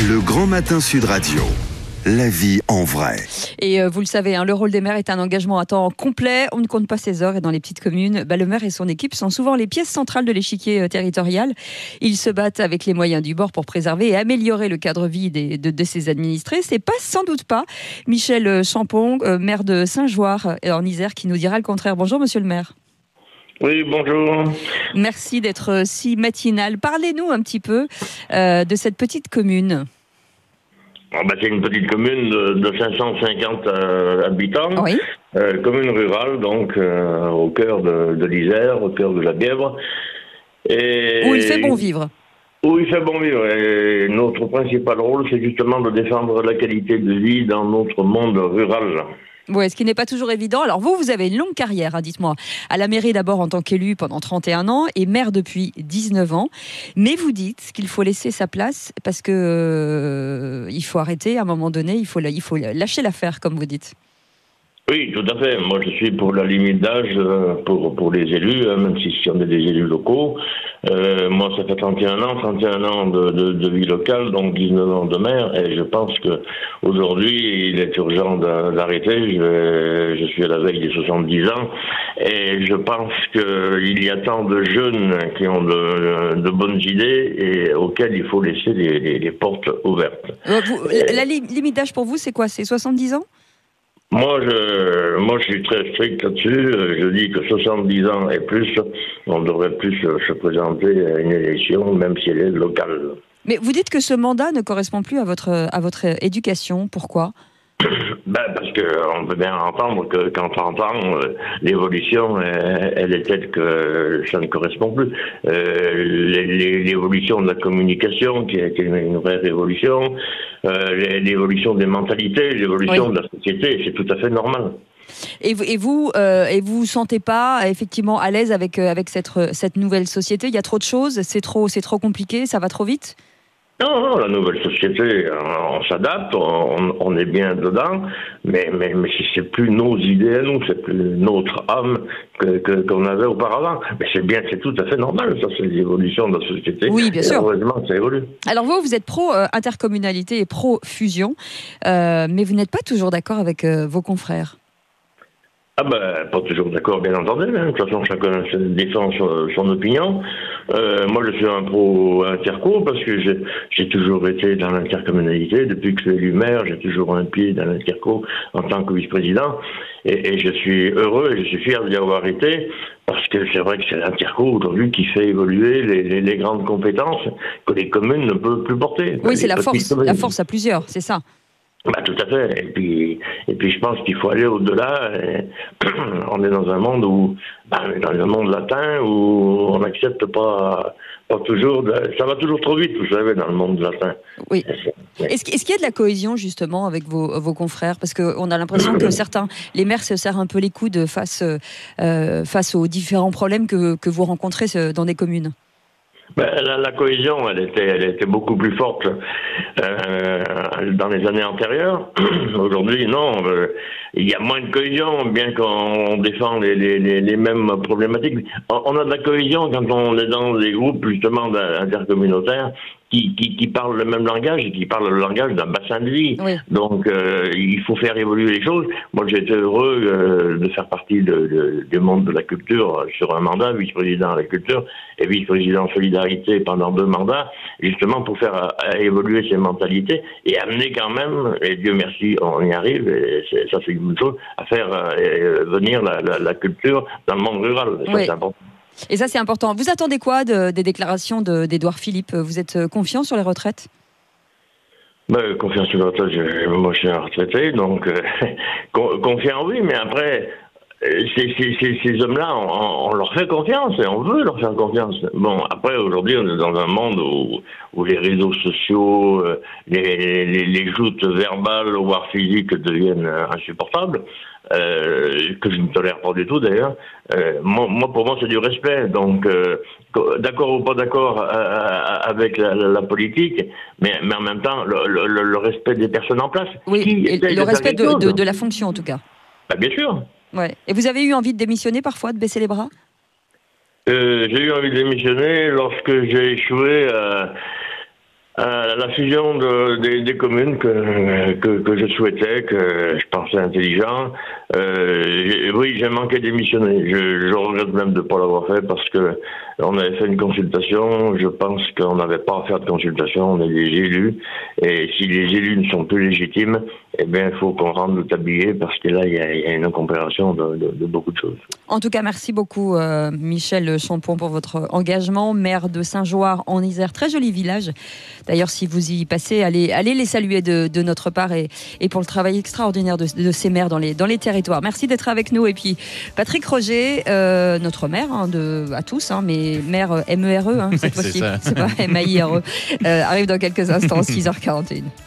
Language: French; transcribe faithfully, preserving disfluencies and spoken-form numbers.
Le Grand Matin Sud Radio. La vie en vrai. Et euh, vous le savez, hein, le rôle des maires est un engagement à temps complet. On ne compte pas ses heures et dans les petites communes, bah, le maire et son équipe sont souvent les pièces centrales de l'échiquier euh, territorial. Ils se battent avec les moyens du bord pour préserver et améliorer le cadre de vie des, de, de ses administrés. C'est pas sans doute pas Michel Champon, euh, maire de Saint-Joire euh, en Isère, qui nous dira le contraire. Bonjour monsieur le maire. Oui, bonjour. Merci d'être si matinal. Parlez-nous un petit peu euh, de cette petite commune. Ah bah, c'est une petite commune de, de cinq cent cinquante euh, habitants, Oui. euh, commune rurale, donc euh, au cœur de, de l'Isère, au cœur de la Bièvre. Et Où il fait bon vivre. Où il fait bon vivre. Et notre principal rôle, c'est justement de défendre la qualité de vie dans notre monde rural. Oui, ce qui n'est pas toujours évident. Alors vous, vous avez une longue carrière, hein, dites-moi. À la mairie d'abord en tant qu'élu pendant trente et un ans et maire depuis dix-neuf ans. Mais vous dites qu'il faut laisser sa place parce que euh, il faut arrêter à un moment donné, il faut, il faut lâcher l'affaire, comme vous dites. Oui, tout à fait. Moi, je suis pour la limite d'âge pour, pour les élus, hein, même si on est des élus locaux. Euh, moi, ça fait trente et un ans, trente et un ans de, de, de vie locale, donc dix-neuf ans de maire, et je pense que aujourd'hui, il est urgent d'arrêter. Je, je suis à la veille des soixante-dix ans, et je pense qu'il y a tant de jeunes qui ont de, de bonnes idées et auxquels il faut laisser les, les, les portes ouvertes. Euh, vous, la, la limite d'âge pour vous, c'est quoi? C'est soixante-dix ans? Moi, je, moi, je suis très strict là-dessus. Je dis que soixante-dix ans et plus, on devrait plus se présenter à une élection, même si elle est locale. Mais vous dites que ce mandat ne correspond plus à votre, à votre éducation. Pourquoi ? Ben, parce qu'on peut bien entendre que qu'en trente ans, euh, l'évolution, elle, elle est telle que ça ne correspond plus. Euh, l'évolution de la communication, qui est une, une vraie révolution, euh, l'évolution des mentalités, l'évolution oui. de la société, c'est tout à fait normal. Et vous, et vous, euh, et vous sentez pas effectivement à l'aise avec avec cette cette nouvelle société? Il y a trop de choses, c'est trop c'est trop compliqué, ça va trop vite? Non, non, la nouvelle société, on, on s'adapte, on, on est bien dedans, mais, mais, mais c'est plus nos idées à nous, c'est plus notre âme que, que, qu'on avait auparavant. Mais c'est bien, c'est tout à fait normal, ça, c'est l'évolution de la société. Oui, bien et sûr. Heureusement, ça évolue. Alors vous, vous êtes pro-intercommunalité et pro-fusion, euh, mais vous n'êtes pas toujours d'accord avec euh, vos confrères. Ah ben, pas toujours d'accord, bien entendu. Hein. De toute façon, chacun défend son, son opinion. Euh, moi, je suis un pro-interco parce que j'ai, j'ai toujours été dans l'intercommunalité. Depuis que je suis élu maire, j'ai toujours un pied dans l'interco en tant que vice-président. Et, et je suis heureux et je suis fier d'y avoir été parce que c'est vrai que c'est l'interco aujourd'hui qui fait évoluer les, les, les grandes compétences que les communes ne peuvent plus porter. Oui, c'est la force, communes. La force à plusieurs, c'est ça. Bah, tout à fait. Et puis, et puis je pense qu'il faut aller au-delà. Et on est dans un monde où, bah, on est dans un monde latin où on n'accepte pas, pas toujours. De, ça va toujours trop vite, vous savez, dans le monde latin. Oui. Est-ce, est-ce qu'il y a de la cohésion justement avec vos, vos confrères? Parce qu'on a l'impression que certains, les maires se serrent un peu les coudes face, euh, face aux différents problèmes que, que vous rencontrez dans des communes. Ben, la, la cohésion, elle était, elle était beaucoup plus forte euh, dans les années antérieures. Aujourd'hui, non. Euh, il y a moins de cohésion, bien qu'on défend les, les, les mêmes problématiques. On a de la cohésion quand on est dans des groupes justement intercommunautaires qui, qui, qui parlent le même langage et qui parlent le langage d'un bassin de vie. Oui. Donc, euh, il faut faire évoluer les choses. Moi, j'ai été heureux euh, de faire partie de, de, du monde de la culture sur un mandat, vice-président de la culture et vice-président solidarité pendant deux mandats, justement pour faire euh, évoluer ces mentalités et amener quand même, et Dieu merci, on y arrive, et c'est, ça c'est une bonne chose, à faire euh, venir la, la, la culture dans le monde rural. Ça, oui. C'est important. Et ça, c'est important. Vous attendez quoi de, des déclarations de, d'Édouard Philippe? Vous êtes confiant sur les retraites? Ben, confiant sur les retraites, je, moi je suis un retraité, donc euh, confiant oui, mais après, ces, ces, ces, ces hommes-là, on, on leur fait confiance et on veut leur faire confiance. Bon, après, aujourd'hui, on est dans un monde où, où les réseaux sociaux, les, les, les joutes verbales, voire physiques, deviennent insupportables. Euh, que je ne tolère pas du tout d'ailleurs. Euh, moi, moi, pour moi, c'est du respect. Donc, euh, d'accord ou pas d'accord euh, avec la, la, la politique, mais, mais en même temps, le, le, le respect des personnes en place. Oui, et le respect de, de, de la fonction en tout cas. Bah, bien sûr. Ouais. Et vous avez eu envie de démissionner parfois, de baisser les bras? euh, J'ai eu envie de démissionner lorsque j'ai échoué. Euh, Euh, la fusion de, des, des communes que, que, que je souhaitais, que je pensais intelligent, euh, j'ai- oui, j'ai manqué d'émissionner. Je, je regrette même de ne pas l'avoir fait parce que on avait fait une consultation. Je pense qu'on n'avait pas à faire de consultation. On est des élus. Et si les élus ne sont plus légitimes, eh bien, il faut qu'on rende le tablier parce que là, il y a, il y a une incompréhension de, de, de beaucoup de choses. En tout cas, merci beaucoup euh, Michel Champon pour votre engagement, maire de Saint-Joire en Isère, très joli village. D'ailleurs, si vous y passez, allez, allez les saluer de, de notre part et, et pour le travail extraordinaire de, de ces maires dans les, dans les territoires. Merci d'être avec nous. Et puis Patrick Roger, euh, notre maire hein, de, à tous, hein, mais maire M E R E hein, cette Oui, c'est fois-ci, ça. c'est pas M A I R E, euh, arrive dans quelques instants, six heures quarante et une.